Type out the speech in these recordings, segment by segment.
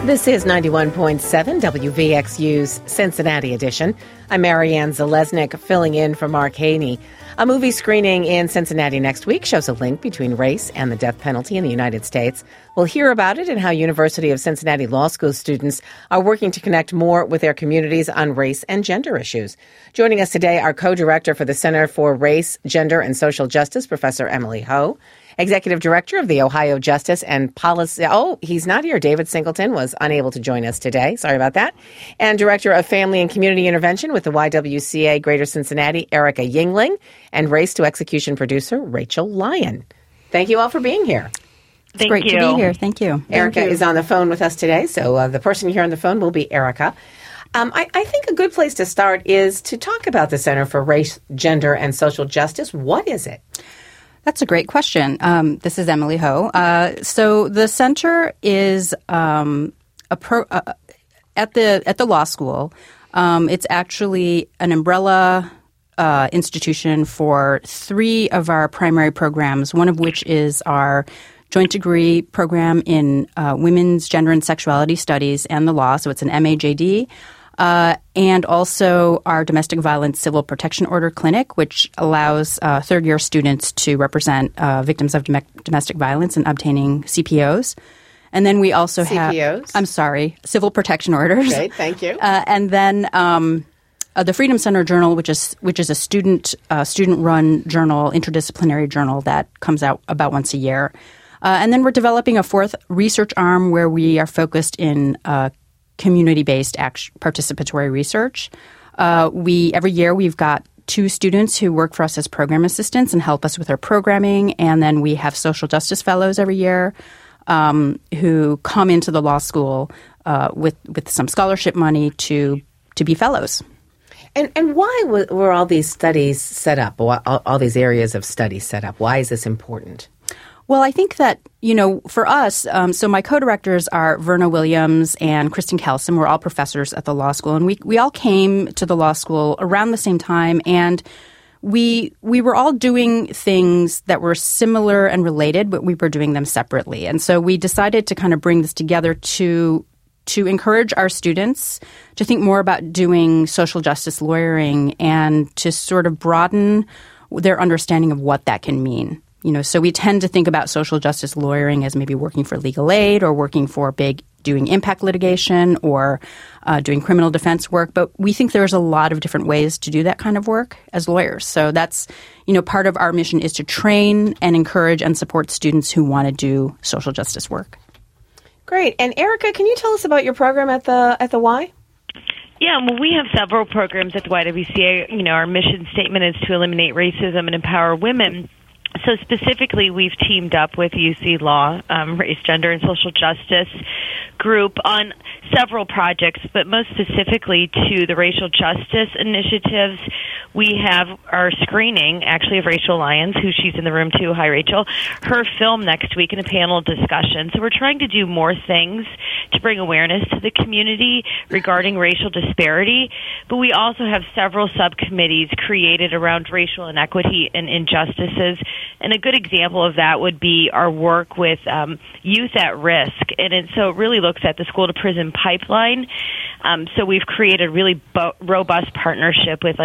This is 91.7 WVXU's Cincinnati edition. I'm Marianne Zalesnik, filling in for Mark Haney. A movie screening in Cincinnati next week shows a link between race and the death penalty in the United States. We'll hear about it and how University of Cincinnati Law School students are working to connect more with their communities on race and gender issues. Joining us today, our co-director for the Center for Race, Gender, and Social Justice, Professor Emily Ho. Executive Director of the Ohio Justice and Policy. Oh, he's not here. David Singleton was unable to join us today. Sorry about that. And Director of Family and Community Intervention with the YWCA Greater Cincinnati, Erica Yingling, and Race to Execution producer, Rachel Lyon. Thank you all for being here. It's great to be here. Thank you. Erica is on the phone with us today, so the person here on the phone will be Erica. I think a good place to start is to talk about the Center for Race, Gender, and Social Justice. What is it? That's a great question. This is Emily Ho. So the center is at the law school. It's actually an umbrella institution for three of our primary programs, one of which is our joint degree program in women's gender and sexuality studies and the law. So it's an MAJD. And also our Domestic Violence Civil Protection Order Clinic, which allows third-year students to represent victims of domestic violence in obtaining CPOs. And then we also CPOs? Civil Protection Orders. Okay, thank you. And then the Freedom Center Journal, which is a student-run journal, interdisciplinary journal that comes out about once a year. And then we're developing a fourth research arm where we are focused in community-based participatory research. Every year we've got 2 students who work for us as program assistants and help us with our programming, and then we have social justice fellows every year who come into the law school with some scholarship money to be fellows. And why were all these studies set up, all these areas of study set up? Why is this important? Well, I think that, for us, so my co-directors are Verna Williams and Kristen Kelsom. We're all professors at the law school, and we all came to the law school around the same time, and we were all doing things that were similar and related, but we were doing them separately. And so we decided to kind of bring this together to encourage our students to think more about doing social justice lawyering and to sort of broaden their understanding of what that can mean. So we tend to think about social justice lawyering as maybe working for legal aid or working for doing impact litigation or doing criminal defense work. But we think there's a lot of different ways to do that kind of work as lawyers. So that's, part of our mission is to train and encourage and support students who want to do social justice work. Great. And Erica, can you tell us about your program at the Y? Yeah, well, we have several programs at the YWCA. Our mission statement is to eliminate racism and empower women. So specifically, we've teamed up with UC Law, Race, Gender, and Social Justice group on several projects, but most specifically to the racial justice initiatives. We have our screening, actually, of Rachel Lyons, who she's in the room too. Hi, Rachel. Her film next week in a panel discussion. So we're trying to do more things to bring awareness to the community regarding racial disparity. But we also have several subcommittees created around racial inequity and injustices. And a good example of that would be our work with youth at risk. And so it really looks at the school-to-prison pipeline. So we've created a really robust partnership with,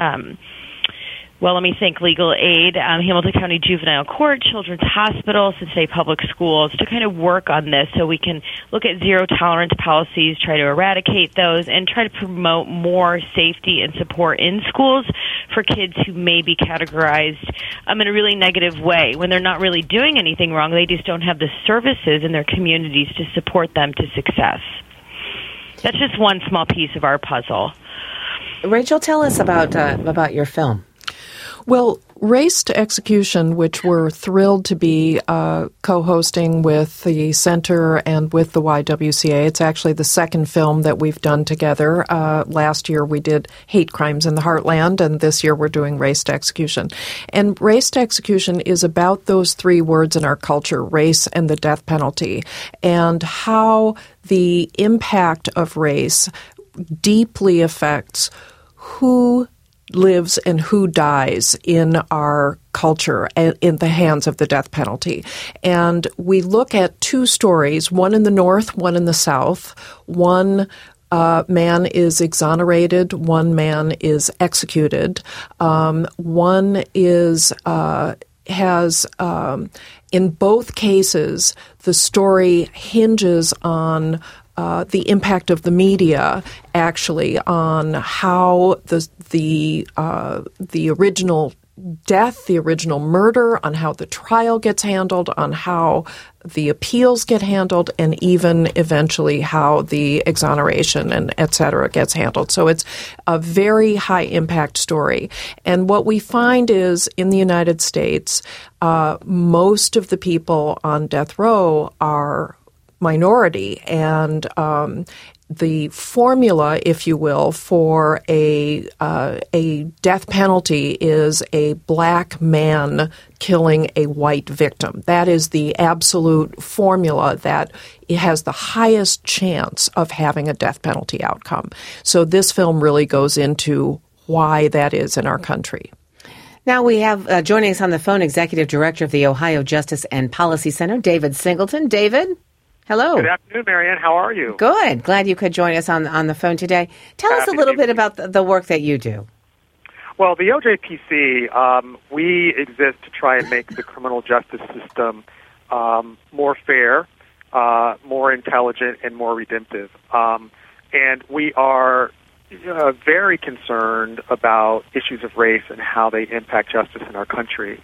legal aid, Hamilton County Juvenile Court, Children's Hospital, Cincinnati Public Schools, to kind of work on this so we can look at zero-tolerance policies, try to eradicate those, and try to promote more safety and support in schools for kids who may be categorized in a really negative way. When they're not really doing anything wrong, they just don't have the services in their communities to support them to success. That's just one small piece of our puzzle. Rachel, tell us about your film. Well, Race to Execution, which we're thrilled to be co-hosting with the Center and with the YWCA. It's actually the second film that we've done together. Last year we did Hate Crimes in the Heartland, and this year we're doing Race to Execution. And Race to Execution is about those 3 words in our culture, race and the death penalty, and how the impact of race deeply affects who lives and who dies in our culture in the hands of the death penalty. And we look at two stories, one in the North, one in the South. One man is exonerated, one man is executed. One is in both cases, the story hinges on the impact of the media, actually, on how the original death, the original murder, on how the trial gets handled, on how the appeals get handled, and even eventually how the exoneration and et cetera gets handled. So it's a very high impact story. And what we find is in the United States, most of the people on death row are minority, and the formula, if you will, for a death penalty is a black man killing a white victim. That is the absolute formula that it has the highest chance of having a death penalty outcome. So this film really goes into why that is in our country. Now we have joining us on the phone, Executive Director of the Ohio Justice and Policy Center, David Singleton. David? Hello. Good afternoon, Marianne. How are you? Good. Glad you could join us on the phone today. Tell us a little bit about the work that you do. Well, the OJPC, we exist to try and make the criminal justice system more fair, more intelligent, and more redemptive. And we are very concerned about issues of race and how they impact justice in our country.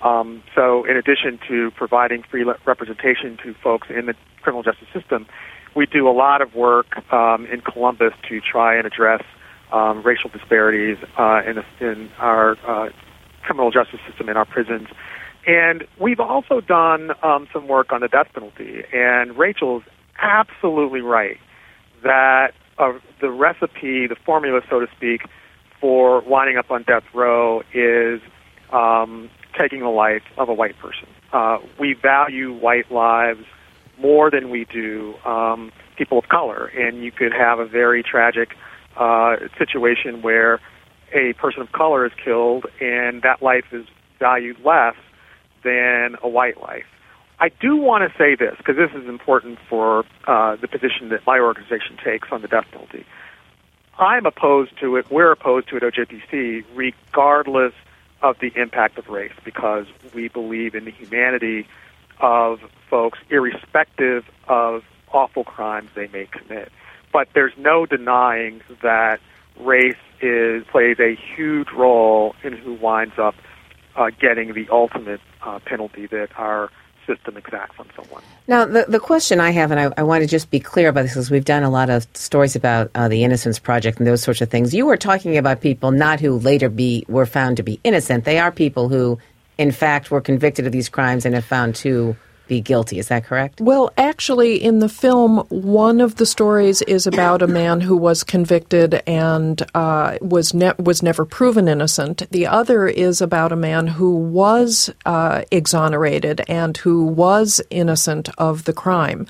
So in addition to providing free representation to folks in the criminal justice system, we do a lot of work in Columbus to try and address racial disparities in our criminal justice system, in our prisons. And we've also done some work on the death penalty. And Rachel's absolutely right that the recipe, the formula, so to speak, for winding up on death row is taking the life of a white person. We value white lives more than we do people of color, and you could have a very tragic situation where a person of color is killed and that life is valued less than a white life. I do want to say this, because this is important for the position that my organization takes on the death penalty. I'm opposed to it, we're opposed to it at OJPC, regardless of the impact of race, because we believe in the humanity of folks, irrespective of awful crimes they may commit. But there's no denying that race plays a huge role in who winds up getting the ultimate penalty that our system exacts on someone. Now, the question I have, and I want to just be clear about this, because we've done a lot of stories about the Innocence Project and those sorts of things. You were talking about people not who later were found to be innocent. They are people who, in fact, were convicted of these crimes and have found to be guilty. Is that correct? Well, actually, in the film, one of the stories is about a man who was convicted and was never proven innocent. The other is about a man who was exonerated and who was innocent of the crime.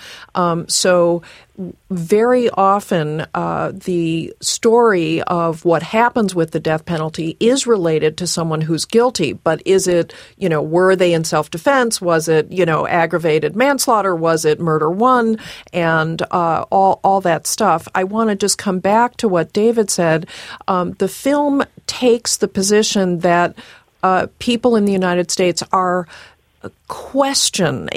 So very often the story of what happens with the death penalty is related to someone who's guilty. But is it, were they in self-defense? Was it, aggravated manslaughter? Was it murder one? And all that stuff. I want to just come back to what David said. The film takes the position that people in the United States are question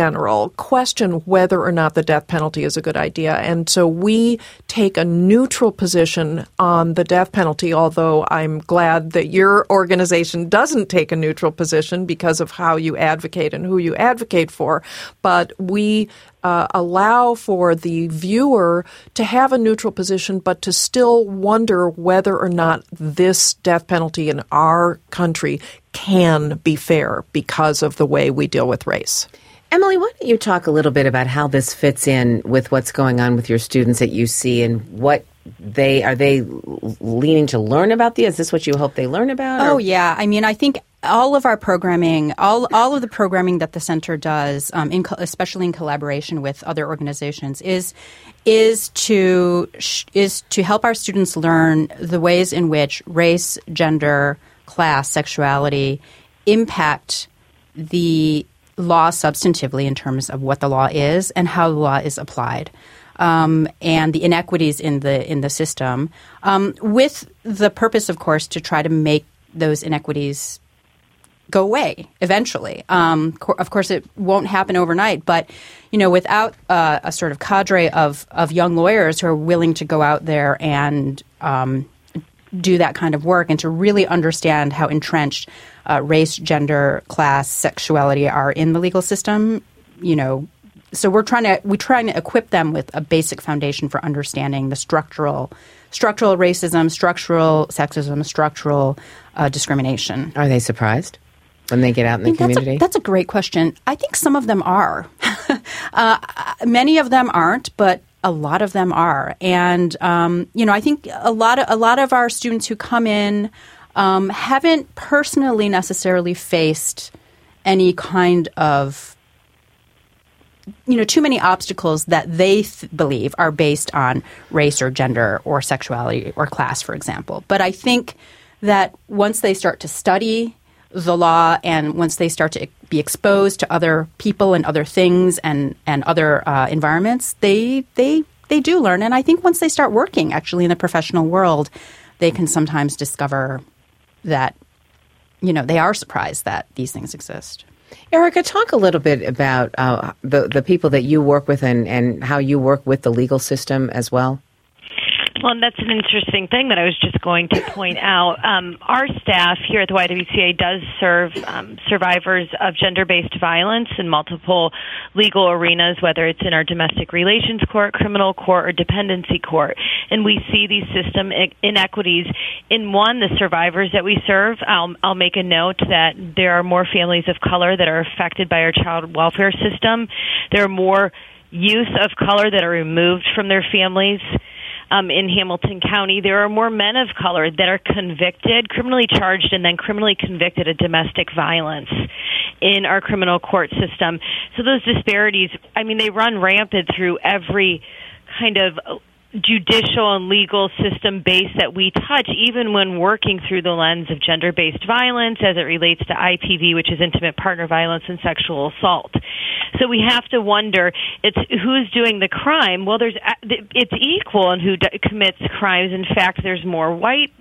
whether or not the death penalty is a good idea. And so we take a neutral position on the death penalty, although I'm glad that your organization doesn't take a neutral position because of how you advocate and who you advocate for. But we allow for the viewer to have a neutral position, but to still wonder whether or not this death penalty in our country can be fair because of the way we deal with race. Emily, why don't you talk a little bit about how this fits in with what's going on with your students at UC and what are they leaning to learn about Is this what you hope they learn about? Oh, yeah. I mean, I think all of our programming, all of the programming that the center does, especially in collaboration with other organizations, is to help our students learn the ways in which race, gender, class, sexuality impact the law substantively in terms of what the law is and how the law is applied. And the inequities in the system, with the purpose, of course, to try to make those inequities go away eventually. Of course, it won't happen overnight, but without a sort of cadre of young lawyers who are willing to go out there and do that kind of work and to really understand how entrenched race, gender, class, sexuality are in the legal system, so we're trying to equip them with a basic foundation for understanding the structural racism, structural sexism, structural discrimination. Are they surprised when they get out in the community? That's a great question. I think some of them are. Many of them aren't, but a lot of them are. And I think a lot of our students who come in haven't personally necessarily faced any kind of too many obstacles that they believe are based on race or gender or sexuality or class, for example. But I think that once they start to study the law and once they start to be exposed to other people and other things and other environments, they do learn. And I think once they start working actually in the professional world, they can sometimes discover that, they are surprised that these things exist. Erica, talk a little bit about the people that you work with and how you work with the legal system as well. Well, and that's an interesting thing that I was just going to point out. Our staff here at the YWCA does serve survivors of gender-based violence in multiple legal arenas, whether it's in our domestic relations court, criminal court, or dependency court. And we see these system inequities in, the survivors that we serve. I'll make a note that there are more families of color that are affected by our child welfare system. There are more youth of color that are removed from their families. In Hamilton County, there are more men of color that are convicted, criminally charged, and then criminally convicted of domestic violence in our criminal court system. So those disparities, they run rampant through every kind of judicial and legal system base that we touch, even when working through the lens of gender-based violence as it relates to IPV, which is intimate partner violence and sexual assault. So we have to wonder, it's who's doing the crime. Well, it's equal in who commits crimes. In fact, there's more white,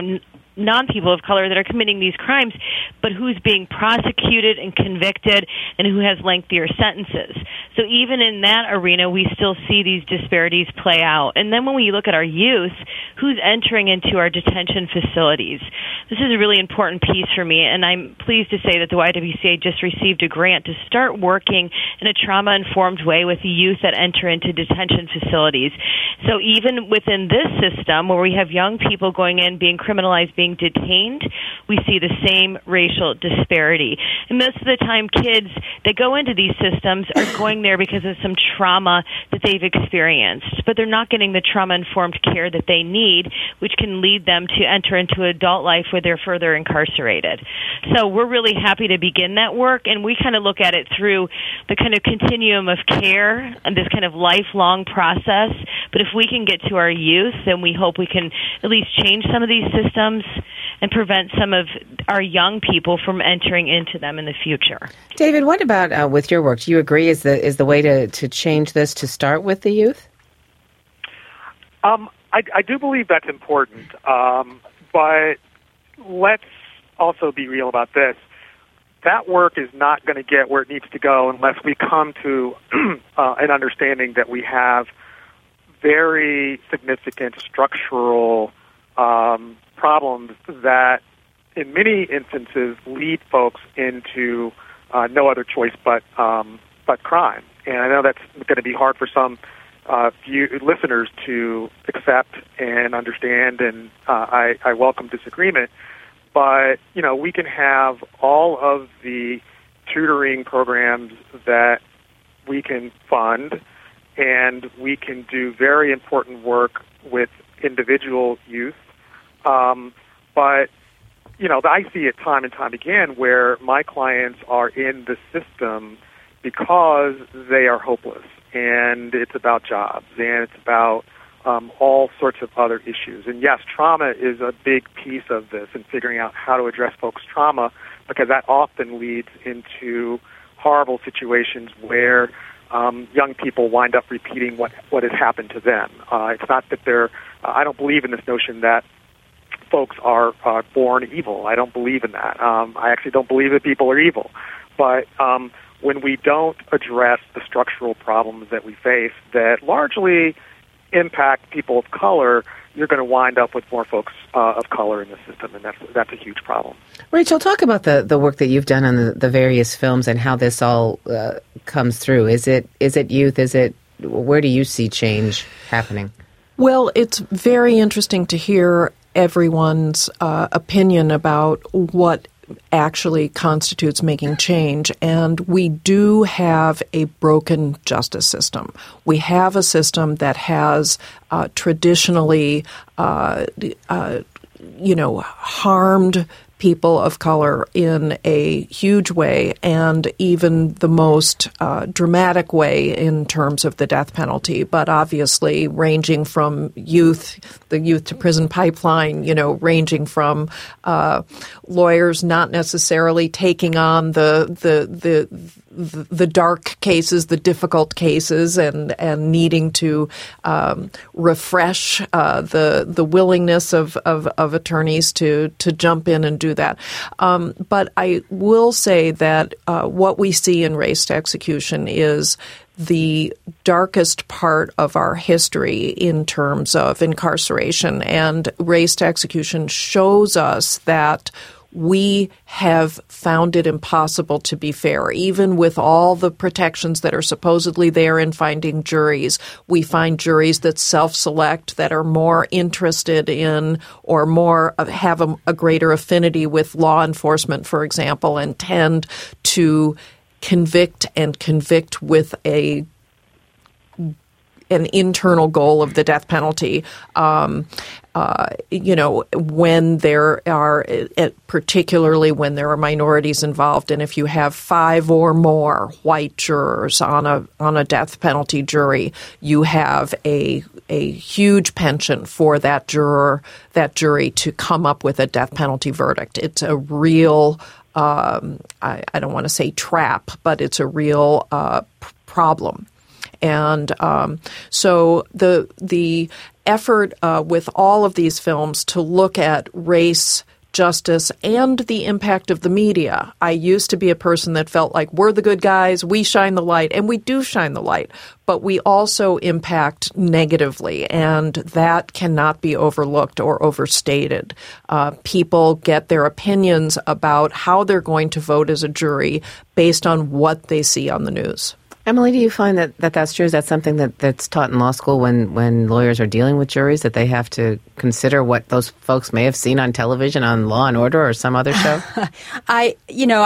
non-people of color that are committing these crimes, but who's being prosecuted and convicted and who has lengthier sentences. So even in that arena, we still see these disparities play out. And then when we look at our youth, who's entering into our detention facilities? This is a really important piece for me, and I'm pleased to say that the YWCA just received a grant to start working in a trauma-informed way with the youth that enter into detention facilities. So even within this system, where we have young people going in, being criminalized, being detained, we see the same racial disparity. And most of the time, kids that go into these systems are going there because of some trauma that they've experienced, but they're not getting the trauma-informed care that they need, which can lead them to enter into adult life where they're further incarcerated. So we're really happy to begin that work, and we kind of look at it through the kind of continuum of care and this kind of lifelong process. But if we can get to our youth, then we hope we can at least change some of these systems and prevent some of our young people from entering into them in the future. David, what about with your work? Do you agree is the way to change this to start with the youth? I do believe that's important, but let's also be real about this. That work is not going to get where it needs to go unless we come to an understanding that we have very significant structural problems that in many instances lead folks into no other choice but crime. And I know that's going to be hard for some listeners to accept and understand, and I welcome disagreement. But, we can have all of the tutoring programs that we can fund, and we can do very important work with individual youth. But I see it time and time again where my clients are in the system because they are hopeless, and it's about jobs, and it's about all sorts of other issues. And yes, trauma is a big piece of this, and figuring out how to address folks' trauma, because that often leads into horrible situations where young people wind up repeating what has happened to them. It's not that I don't believe in this notion that folks are born evil. I don't believe in that. I actually don't believe that people are evil. But when we don't address the structural problems that we face that largely impact people of color, you're going to wind up with more folks of color in the system, and that's a huge problem. Rachel, talk about the work that you've done on the various films and how this all comes through. Is it youth? Where do you see change happening? Well, it's very interesting to hear everyone's opinion about what actually constitutes making change. And we do have a broken justice system. We have a system that has traditionally, harmed people of color in a huge way, and even the most dramatic way in terms of the death penalty. But obviously, ranging from the youth to prison pipeline, ranging from lawyers not necessarily taking on the dark cases, the difficult cases, and needing to refresh the willingness of attorneys to jump in and do that. But I will say that what we see in race to execution is the darkest part of our history in terms of incarceration. And race to execution shows us that we have found it impossible to be fair. Even with all the protections that are supposedly there in finding juries, we find juries that self-select, that are more interested in or more have a greater affinity with law enforcement, for example, and tend to convict with an internal goal of the death penalty. When there are, particularly when there are minorities involved, and if you have 5 or more white jurors on a death penalty jury, you have a huge penchant for that jury to come up with a death penalty verdict. It's a real, I don't want to say trap, but it's a real problem. And so the effort with all of these films to look at race, justice, and the impact of the media. I used to be a person that felt like we're the good guys, we shine the light, and we do shine the light, but we also impact negatively, and that cannot be overlooked or overstated. People get their opinions about how they're going to vote as a jury based on what they see on the news. Emily, do you find that's true? Is that something that's taught in law school when lawyers are dealing with juries, that they have to consider what those folks may have seen on television on Law and Order or some other show? I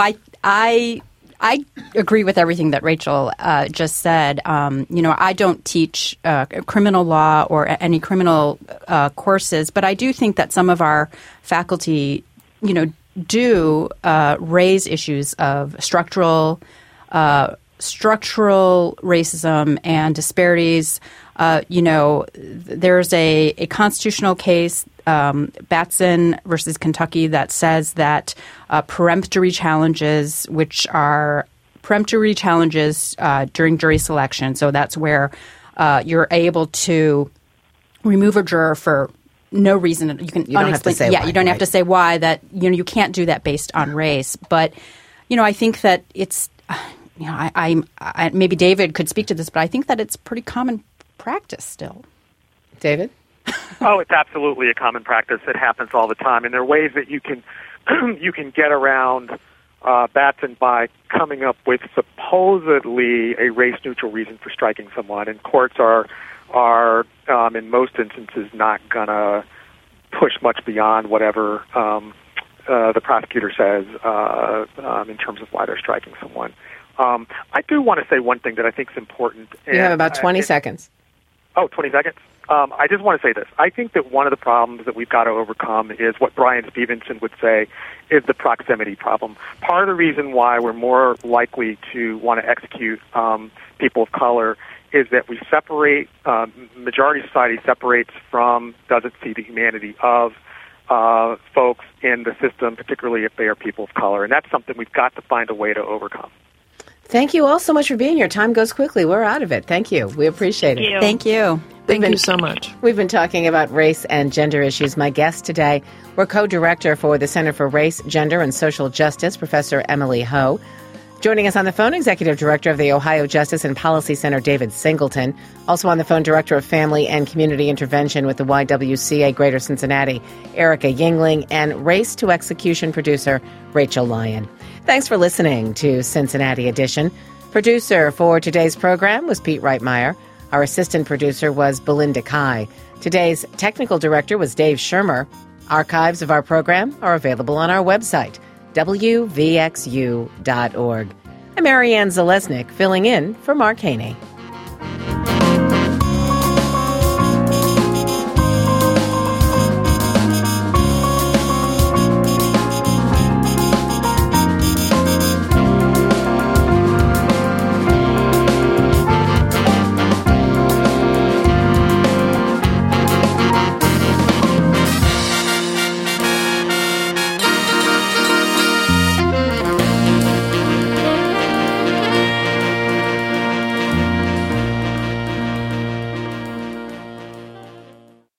agree with everything that Rachel just said. I don't teach criminal law or any criminal courses, but I do think that some of our faculty, do raise issues of structural racism and disparities. There's a constitutional case, Batson versus Kentucky, that says that peremptory challenges, which are peremptory challenges during jury selection, so that's where you're able to remove a juror for no reason. You don't have to say why. You don't have to say why. That you can't do that based on race. But I think that it's. I maybe David could speak to this, but I think that it's pretty common practice still. David? Oh, it's absolutely a common practice. It happens all the time, and there are ways that you can get around Batson by coming up with supposedly a race-neutral reason for striking someone, and courts are in most instances not gonna push much beyond whatever the prosecutor says in terms of why they're striking someone. I do want to say one thing that I think is important. You have about 20 seconds. Oh, 20 seconds? I just want to say this. I think that one of the problems that we've got to overcome is what Brian Stevenson would say is the proximity problem. Part of the reason why we're more likely to want to execute people of color is that we separate, majority society separates from, doesn't see the humanity of folks in the system, particularly if they are people of color. And that's something we've got to find a way to overcome. Thank you all so much for being here. Time goes quickly. We're out of it. Thank you. We appreciate it. Thank you. Thank you so much. We've been talking about race and gender issues. My guest today, we're co-director for the Center for Race, Gender, and Social Justice, Professor Emily Ho. Joining us on the phone, Executive Director of the Ohio Justice and Policy Center, David Singleton. Also on the phone, Director of Family and Community Intervention with the YWCA Greater Cincinnati, Erica Yingling, and Race to Execution producer, Rachel Lyon. Thanks for listening to Cincinnati Edition. Producer for today's program was Pete Reitmeyer. Our assistant producer was Belinda Kai. Today's technical director was Dave Shermer. Archives of our program are available on our website, wvxu.org. I'm Marianne Zalesnik, filling in for Mark Haney.